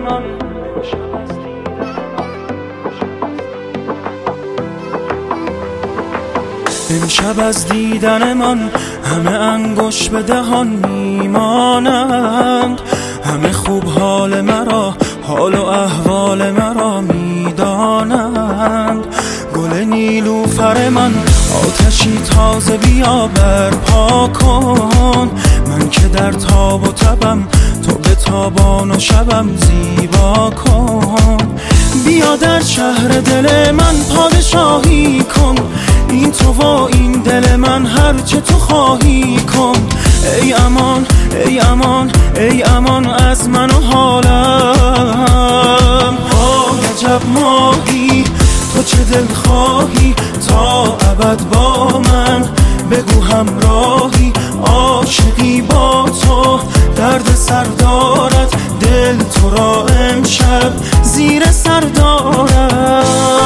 من امشب از دیدن من همه انگشت به دهان میمانند، همه خوب حال مرا، حال و احوال مرا میدانند. گل نیلوفر من آتشی تازه بیا برپا کن، من که در تاب و تبم تو به تابان و شبم زیبا کن. بیا در شهر دل من پادشاهی کن، این تو و این دل من هرچه تو خواهی کن. ای امان ای امان ای امان از من و حالم. عجب ماهی تو چه دل خواهی تا ابد با من، بگو همراهی عاشقی با تو، درد سر دارد دل تو را امشب زیر سر دارد.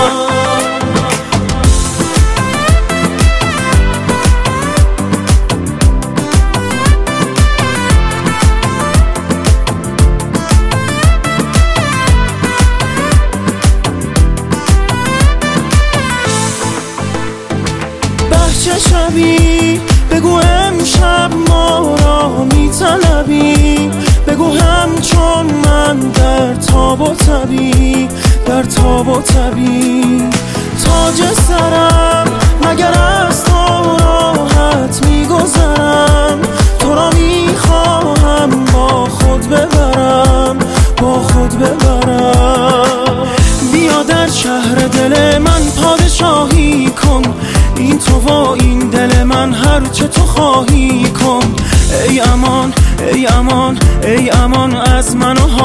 چه شبی بگو امشب ما را میطلبی، بگو همچون من در تاب و تبی، در تاب و تبی. تاج سرم مگر از تو راحت میگذرم، تو را میخواهم با خود ببرم، با خود ببرم. بیا در شهر دل من پادشاهی کن، این تو و این دل من هرچه تو خواهی کن. ای امان ای امان ای امان از من و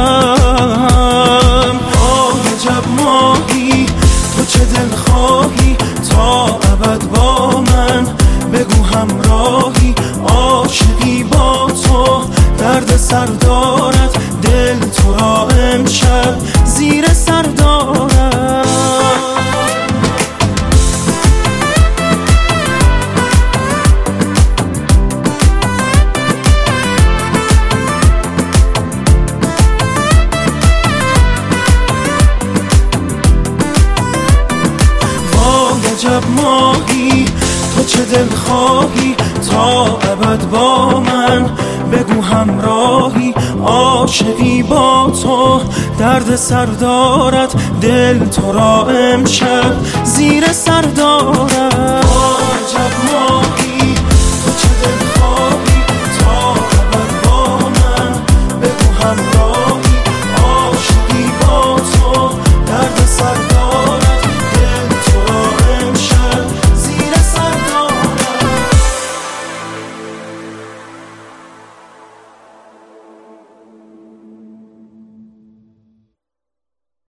حالم. عجب ماهی تو چه دل خواهی تا ابد با من، بگو همراهی عاشقی با تو، درد سر دارد دل تو را امشب زیر سر دارد. عجب ماهی تو چه دل خواهی تا ابد با من، بگو همراهی عاشقی با تو، درد سر دارد دل تو را امشب زیر سر دارد.